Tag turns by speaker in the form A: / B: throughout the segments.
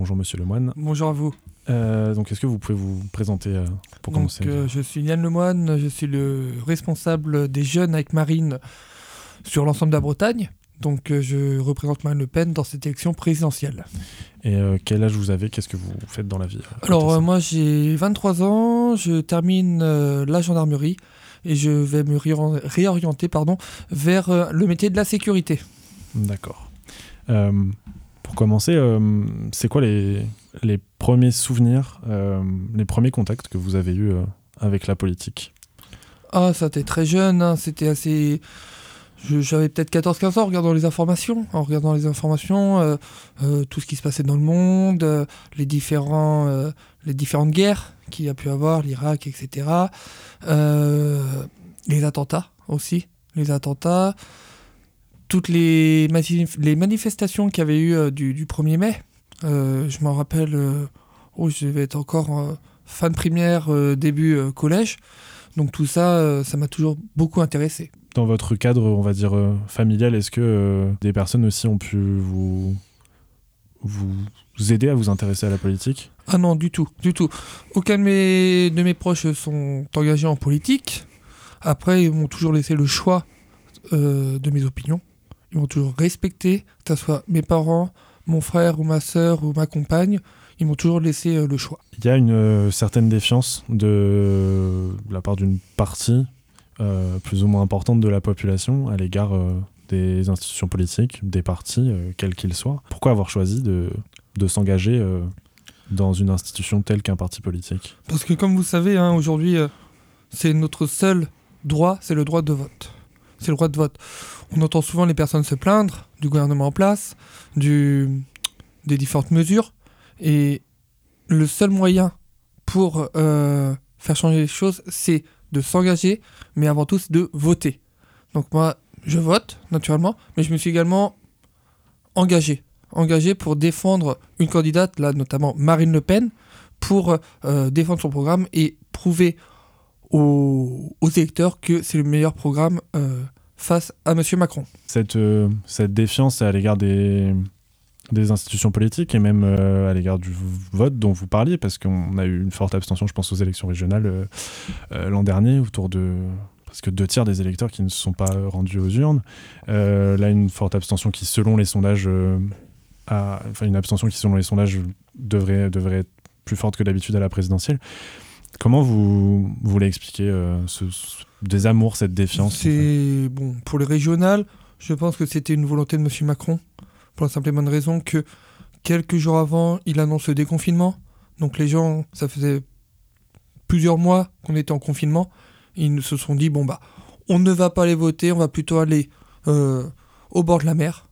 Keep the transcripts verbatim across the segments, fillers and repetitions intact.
A: bonjour Monsieur Lemoine.
B: Bonjour à vous.
A: Euh, donc, est-ce que vous pouvez vous présenter euh, pour
B: donc,
A: commencer
B: euh, Je suis Yann Lemoine, je suis le responsable des jeunes avec Marine sur l'ensemble de la Bretagne. Donc, euh, je représente Marine Le Pen dans cette élection présidentielle.
A: Et euh, quel âge vous avez? Qu'est-ce que vous faites dans la vie?
B: Alors, euh, moi, j'ai vingt-trois ans, je termine euh, la gendarmerie et je vais me réor- réorienter pardon, vers euh, le métier de la sécurité.
A: D'accord. Euh, pour commencer, euh, c'est quoi les, les premiers souvenirs, euh, les premiers contacts que vous avez eus euh, avec la politique?
B: Ah, ça, t'es très jeune, hein, c'était assez... Je, j'avais peut-être quatorze quinze ans en regardant les informations, en regardant les informations, euh, euh, tout ce qui se passait dans le monde, euh, les, différents, euh, les différentes guerres qu'il y a pu avoir, l'Irak, et cetera. Euh, les attentats aussi, les attentats, toutes les, manif- les manifestations qu'il y avait eu euh, du, du premier mai. Euh, je m'en rappelle, euh, oh, je devais être encore euh, fin de primaire, euh, début euh, collège. Donc tout ça, euh, ça m'a toujours beaucoup intéressé.
A: Dans votre cadre, on va dire, euh, familial, est-ce que euh, des personnes aussi ont pu vous, vous aider à vous intéresser à la politique?
B: Ah non, du tout, du tout. Aucun de mes, de mes proches sont engagés en politique. Après, ils m'ont toujours laissé le choix euh, de mes opinions. Ils m'ont toujours respecté, que ce soit mes parents, mon frère ou ma sœur ou ma compagne. Ils m'ont toujours laissé euh, le choix.
A: Il y a une euh, certaine défiance de, de la part d'une partie euh, plus ou moins importante de la population à l'égard euh, des institutions politiques, des partis, euh, quels qu'ils soient. Pourquoi avoir choisi de, de s'engager euh, dans une institution telle qu'un parti politique?
B: Parce que comme vous savez, hein, aujourd'hui, euh, c'est notre seul droit, c'est le droit de vote. C'est le droit de vote. On entend souvent les personnes se plaindre du gouvernement en place, du, des différentes mesures. Et le seul moyen pour euh, faire changer les choses, c'est de s'engager, mais avant tout, c'est de voter. Donc moi, je vote, naturellement, mais je me suis également engagé. Engagé pour défendre une candidate, là, notamment Marine Le Pen, pour euh, défendre son programme et prouver aux, aux électeurs que c'est le meilleur programme euh, face à M. Macron.
A: Cette, euh, cette défiance à l'égard des... des institutions politiques et même euh, à l'égard du vote dont vous parliez, parce qu'on a eu une forte abstention, je pense, aux élections régionales euh, euh, l'an dernier, autour de presque deux tiers des électeurs qui ne se sont pas rendus aux urnes. Euh, là, une forte abstention qui, selon les sondages, euh, a, enfin une abstention qui, selon les sondages, devrait, devrait être plus forte que d'habitude à la présidentielle. Comment vous, vous voulez expliquer euh, ce, ce désamour, cette défiance?
B: C'est bon pour les régionales. Je pense que c'était une volonté de M. Macron. Pour la simple et bonne raison que quelques jours avant, il annonce le déconfinement. Donc les gens, ça faisait plusieurs mois qu'on était en confinement. Ils se sont dit, bon bah, on ne va pas aller voter, on va plutôt aller euh, au bord de la mer.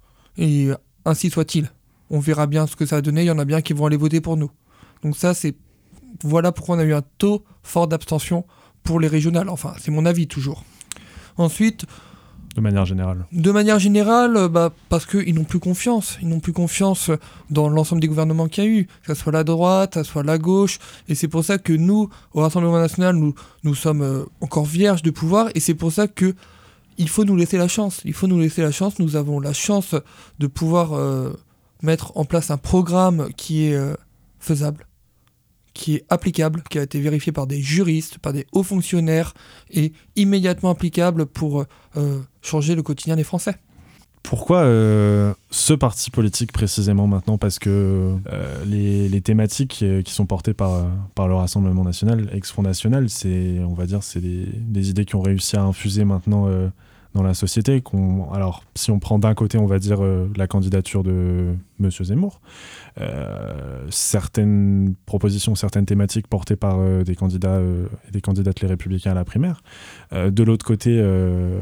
B: Et ainsi soit-il. On verra bien ce que ça va donner. Il y en a bien qui vont aller voter pour nous. Donc ça, c'est... Voilà pourquoi on a eu un taux fort d'abstention pour les régionales. Enfin, c'est mon avis toujours. Ensuite...
A: De manière générale.
B: De manière générale, bah, parce qu'ils n'ont plus confiance. Ils n'ont plus confiance dans l'ensemble des gouvernements qu'il y a eu, que ce soit la droite, que ce soit la gauche. Et c'est pour ça que nous, au Rassemblement national, nous, nous sommes euh, encore vierges de pouvoir. Et c'est pour ça qu'il faut nous laisser la chance. Il faut nous laisser la chance. Nous avons la chance de pouvoir euh, mettre en place un programme qui est euh, faisable, qui est applicable, qui a été vérifié par des juristes, par des hauts fonctionnaires, et immédiatement applicable pour euh, changer le quotidien des Français.
A: Pourquoi euh, ce parti politique précisément maintenant? Parce que euh, les, les thématiques qui sont portées par, par le Rassemblement national, ex-Front National, c'est, on va dire, c'est des, des idées qui ont réussi à infuser maintenant euh, dans la société. Qu'on, alors, si on prend d'un côté, on va dire, euh, la candidature de M. Zemmour, euh, certaines propositions, certaines thématiques portées par euh, des candidats euh, et des candidates les Républicains à la primaire. Euh, de l'autre côté... Euh,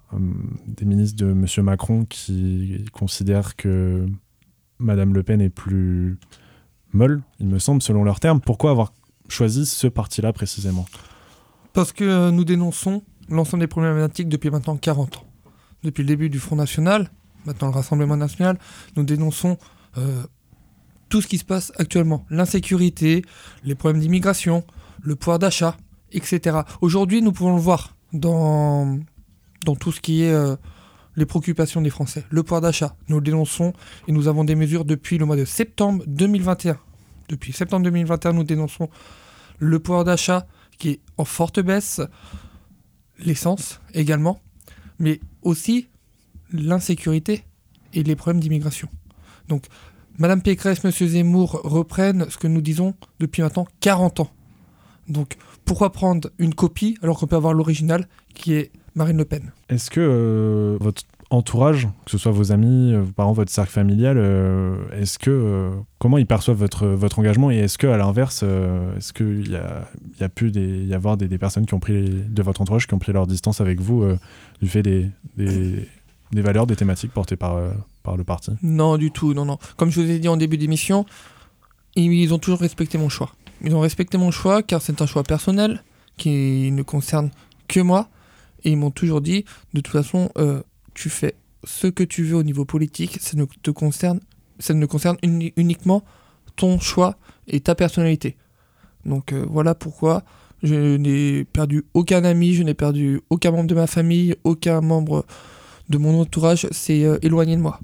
A: des ministres de M. Macron qui considèrent que Mme Le Pen est plus molle, il me semble, selon leurs termes. Pourquoi avoir choisi ce parti-là précisément?
B: Parce que nous dénonçons l'ensemble des problématiques depuis maintenant quarante ans. Depuis le début du Front National, maintenant le Rassemblement National, nous dénonçons euh, tout ce qui se passe actuellement. L'insécurité, les problèmes d'immigration, le pouvoir d'achat, et cetera. Aujourd'hui, nous pouvons le voir dans... dans tout ce qui est euh, les préoccupations des Français. Le pouvoir d'achat, nous le dénonçons et nous avons des mesures depuis le mois de septembre deux mille vingt et un. Depuis septembre deux mille vingt et un, nous dénonçons le pouvoir d'achat qui est en forte baisse, l'essence également, mais aussi l'insécurité et les problèmes d'immigration. Donc, Madame Pécresse, Monsieur Zemmour reprennent ce que nous disons depuis maintenant quarante ans. Donc, pourquoi prendre une copie alors qu'on peut avoir l'original qui est Marine Le Pen ?
A: Est-ce que euh, votre entourage, que ce soit vos amis, vos parents, votre cercle familial, euh, est-ce que euh, comment ils perçoivent votre votre engagement et est-ce que à l'inverse, euh, est-ce qu'il y a il y a pu des y avoir des, des personnes qui ont pris les, de votre entourage qui ont pris leur distance avec vous euh, du fait des, des des valeurs, des thématiques portées par euh, par le parti ?
B: Non, du tout, non, non. Comme je vous ai dit en début d'émission, ils ont toujours respecté mon choix. Ils ont respecté mon choix car c'est un choix personnel qui ne concerne que moi. Et ils m'ont toujours dit, de toute façon, euh, tu fais ce que tu veux au niveau politique, ça ne te concerne, ça ne concerne uni- uniquement ton choix et ta personnalité. Donc euh, voilà pourquoi je n'ai perdu aucun ami, je n'ai perdu aucun membre de ma famille, aucun membre de mon entourage s'est euh, éloigné de moi.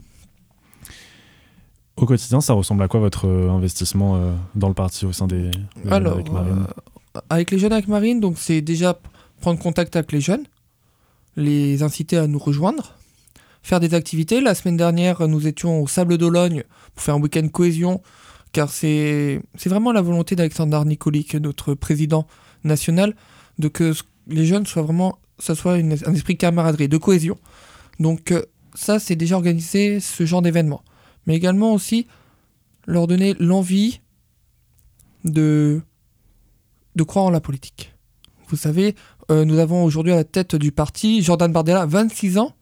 A: Au quotidien, ça ressemble à quoi votre euh, investissement euh, dans le parti au sein des, des
B: Alors,
A: jeunes avec Marine ?
B: euh, avec les jeunes avec Marine, donc c'est déjà p- prendre contact avec les jeunes, les inciter à nous rejoindre, faire des activités. La semaine dernière, nous étions au Sable d'Ologne pour faire un week-end cohésion, car c'est, c'est vraiment la volonté d'Alexandre Nicolic, notre président national, de que les jeunes soient vraiment, ça soit une, un esprit de camaraderie, de cohésion. Donc euh, ça, c'est déjà organisé, ce genre d'événement. Mais également aussi leur donner l'envie de, de croire en la politique. Vous savez, euh, nous avons aujourd'hui à la tête du parti Jordan Bardella, vingt-six ans.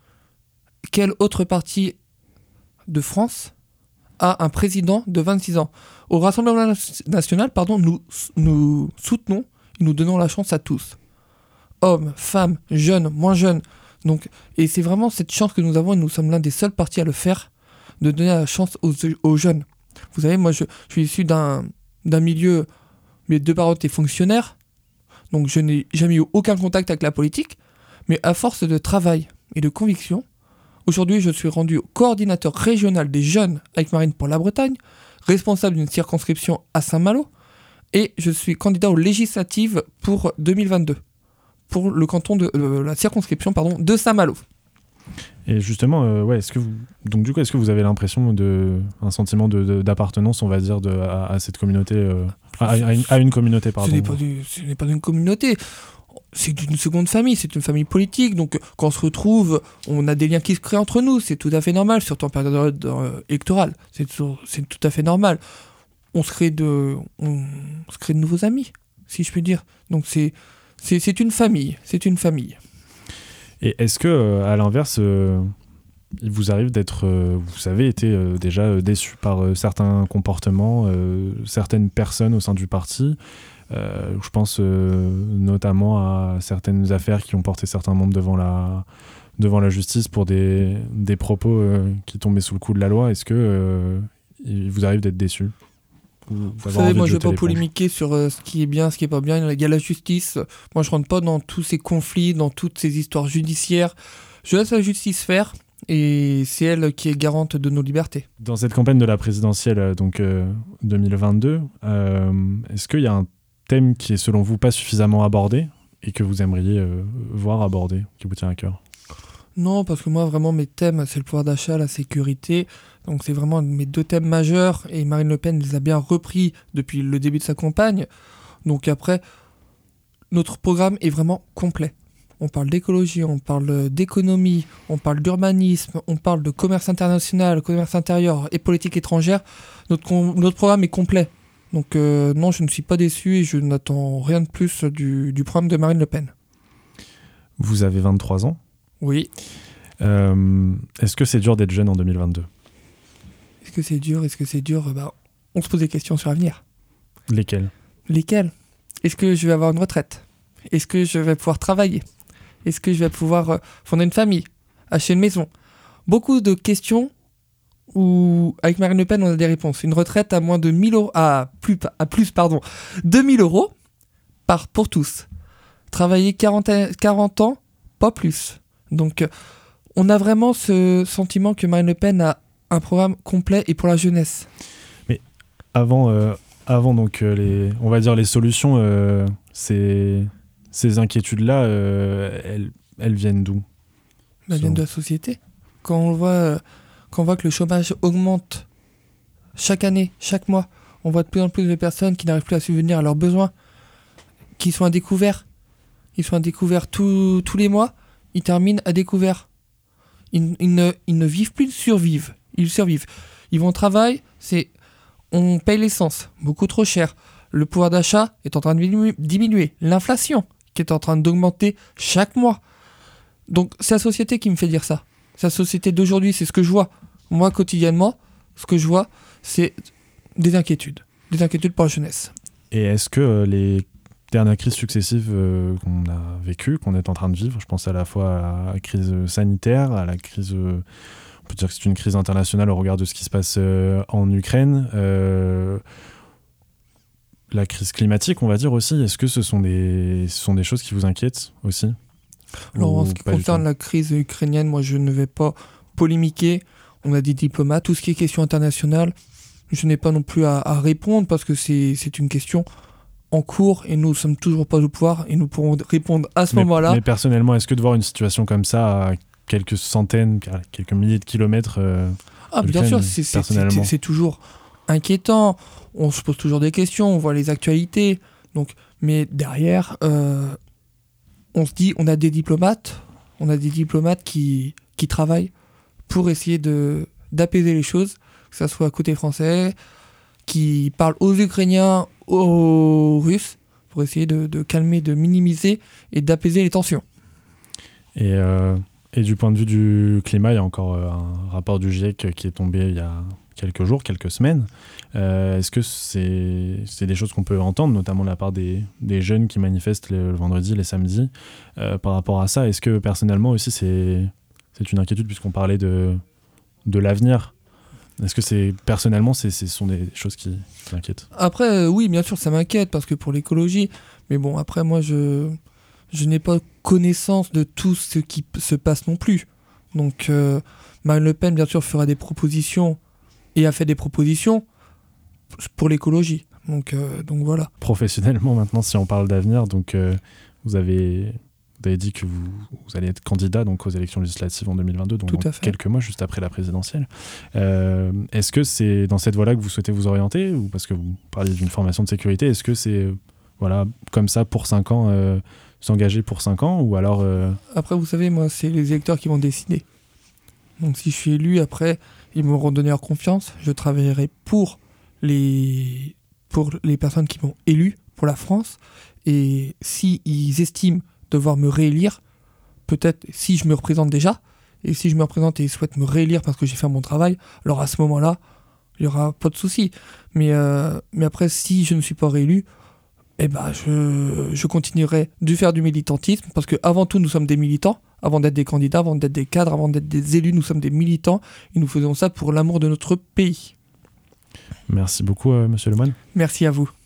B: Quel autre parti de France a un président de vingt-six ans ? Au Rassemblement national, pardon, nous, nous soutenons et nous donnons la chance à tous. Hommes, femmes, jeunes, moins jeunes. Donc, et c'est vraiment cette chance que nous avons et nous sommes l'un des seuls partis à le faire, de donner la chance aux, aux jeunes. Vous savez, moi je, je suis issu d'un, d'un milieu, mes deux parents étaient fonctionnaires, donc je n'ai jamais eu aucun contact avec la politique, mais à force de travail et de conviction, aujourd'hui je suis rendu coordinateur régional des jeunes avec Marine pour la Bretagne, responsable d'une circonscription à Saint-Malo, et je suis candidat aux législatives pour deux mille vingt-deux, pour le canton de euh, la circonscription pardon, de Saint-Malo.
A: Et justement, euh, ouais, est-ce que vous, donc du coup, est-ce que vous avez l'impression de un sentiment de, de, d'appartenance, on va dire, de, à, à cette communauté, euh, à, à, une, à une communauté, pardon.
B: Ce n'est pas, du, ce n'est pas une communauté, c'est une seconde famille, c'est une famille politique. Donc quand on se retrouve, on a des liens qui se créent entre nous, c'est tout à fait normal, surtout en période euh, électorale, c'est, c'est tout à fait normal. On se crée de, on se crée de nouveaux amis, si je puis dire. Donc c'est, c'est, c'est une famille, c'est une famille.
A: Et est-ce que, euh, à l'inverse, euh, il vous arrive d'être, euh, vous avez été euh, déjà euh, déçu par euh, certains comportements, euh, certaines personnes au sein du parti. Euh, je pense euh, notamment à certaines affaires qui ont porté certains membres devant la, devant la justice pour des, des propos euh, qui tombaient sous le coup de la loi. Est-ce que euh, il vous arrive d'être déçu ?
B: Vous savez, moi je ne vais pas polémiquer sur euh, ce qui est bien, ce qui est pas bien. Il y a la justice. Moi je rentre pas dans tous ces conflits, dans toutes ces histoires judiciaires. Je laisse la justice faire et c'est elle qui est garante de nos libertés.
A: Dans cette campagne de la présidentielle donc euh, deux mille vingt-deux, euh, est-ce qu'il y a un thème qui est selon vous pas suffisamment abordé et que vous aimeriez euh, voir abordé, qui vous tient à cœur ?
B: Non, parce que moi vraiment mes thèmes c'est le pouvoir d'achat, la sécurité. Donc c'est vraiment mes deux thèmes majeurs et Marine Le Pen les a bien repris depuis le début de sa campagne. Donc après, notre programme est vraiment complet. On parle d'écologie, on parle d'économie, on parle d'urbanisme, on parle de commerce international, commerce intérieur et politique étrangère. Notre, com- notre programme est complet. Donc euh, non, je ne suis pas déçu et je n'attends rien de plus du, du programme de Marine Le Pen.
A: Vous avez vingt-trois ans ?
B: Oui.
A: Euh, est-ce que c'est dur d'être jeune en deux mille vingt-deux ?
B: Est-ce que c'est dur ? Est-ce que c'est dur ? bah, On se pose des questions sur l'avenir.
A: Lesquelles ?
B: Lesquelles ? Est-ce que je vais avoir une retraite ? Est-ce que je vais pouvoir travailler ? Est-ce que je vais pouvoir euh, fonder une famille ? Acheter une maison ? Beaucoup de questions où, avec Marine Le Pen, on a des réponses. Une retraite à moins de mille euros, à plus, à plus pardon, deux mille euros par, pour tous. Travailler quarante, quarante ans, pas plus. Donc, on a vraiment ce sentiment que Marine Le Pen a un programme complet et pour la jeunesse.
A: Mais avant, euh, avant donc, euh, les, on va dire les solutions, euh, ces, ces inquiétudes-là, euh, elles, elles viennent d'où?
B: Elles viennent de la société. Quand on voit, euh, quand on voit que le chômage augmente chaque année, chaque mois, on voit de plus en plus de personnes qui n'arrivent plus à subvenir à leurs besoins, qui sont à découvert. Ils sont à découvert tous, tous les mois, ils terminent à découvert. Ils, ils, ne, ils ne vivent plus, ils survivent. Ils survivent. Ils vont au travail, c'est, on paye l'essence, beaucoup trop cher. Le pouvoir d'achat est en train de diminu- diminuer. L'inflation qui est en train d'augmenter chaque mois. Donc c'est la société qui me fait dire ça. C'est la société d'aujourd'hui, c'est ce que je vois. Moi, quotidiennement, ce que je vois, c'est des inquiétudes. Des inquiétudes pour la jeunesse.
A: Et est-ce que euh, les dernières crises successives euh, qu'on a vécues, qu'on est en train de vivre, je pense à la fois à la crise sanitaire, à la crise... Euh, on peut dire que c'est une crise internationale au regard de ce qui se passe euh, en Ukraine, euh, la crise climatique, on va dire aussi, est-ce que ce sont des, ce sont des choses qui vous inquiètent aussi?
B: Alors, en
A: Ou
B: ce qui
A: pas du
B: concerne
A: tout?
B: la crise ukrainienne, moi, je ne vais pas polémiquer. On a des diplomates. Tout ce qui est question internationale, je n'ai pas non plus à, à répondre parce que c'est, c'est une question en cours et nous ne sommes toujours pas au pouvoir et nous pourrons répondre à ce
A: mais,
B: moment-là.
A: mais personnellement, est-ce que de voir une situation comme ça à quelques centaines, quelques milliers de kilomètres euh,
B: Ah, bien sûr, c'est, c'est,
A: personnellement.
B: c'est, c'est toujours inquiétant. On se pose toujours des questions, on voit les actualités. Donc, mais derrière, euh, on se dit, on a des diplomates, on a des diplomates qui, qui travaillent pour essayer de, d'apaiser les choses, que ce soit côté français, qui parlent aux Ukrainiens, aux Russes, pour essayer de, de calmer, de minimiser et d'apaiser les tensions.
A: Et, euh, et du point de vue du climat, il y a encore euh, un rapport du GIEC qui est tombé il y a quelques jours, quelques semaines. Euh, est-ce que c'est, c'est des choses qu'on peut entendre, notamment de la part des, des jeunes qui manifestent le, le vendredi, les samedis, euh, par rapport à ça? Est-ce que personnellement aussi c'est, c'est une inquiétude puisqu'on parlait de, de l'avenir? Est-ce que c'est personnellement, c'est, ce sont des choses qui, qui inquiètent?
B: Après, euh, oui, bien sûr, ça m'inquiète parce que pour l'écologie, mais bon, après, moi, je, je n'ai pas connaissance de tout ce qui p- se passe non plus. Donc, euh, Marine Le Pen, bien sûr, fera des propositions et a fait des propositions pour l'écologie. Donc, euh, donc voilà.
A: Professionnellement, maintenant, si on parle d'avenir, donc euh, vous avez... Vous avez dit que vous, vous allez être candidat donc, aux élections législatives en deux mille vingt-deux, donc
B: Tout
A: dans
B: à fait.
A: quelques mois, juste après la présidentielle. Euh, est-ce que c'est dans cette voie-là que vous souhaitez vous orienter? Ou parce que vous parliez d'une formation de sécurité, est-ce que c'est voilà, comme ça pour cinq ans, euh, s'engager pour cinq ans? Ou alors... Euh...
B: Après, vous savez, moi, c'est les électeurs qui vont décider. Donc si je suis élu, après, ils m'auront donné leur confiance. Je travaillerai pour les, pour les personnes qui m'ont élu, pour la France. Et si ils estiment devoir me réélire, peut-être si je me représente déjà, et si je me représente et ils souhaitent me réélire parce que j'ai fait mon travail, alors à ce moment-là, il n'y aura pas de souci. Mais, euh, mais après, si je ne suis pas réélu, eh ben, je, je continuerai de faire du militantisme, parce qu'avant tout, nous sommes des militants, avant d'être des candidats, avant d'être des cadres, avant d'être des élus, nous sommes des militants, et nous faisons ça pour l'amour de notre pays.
A: Merci beaucoup, euh, Monsieur Lemoine.
B: Merci à vous.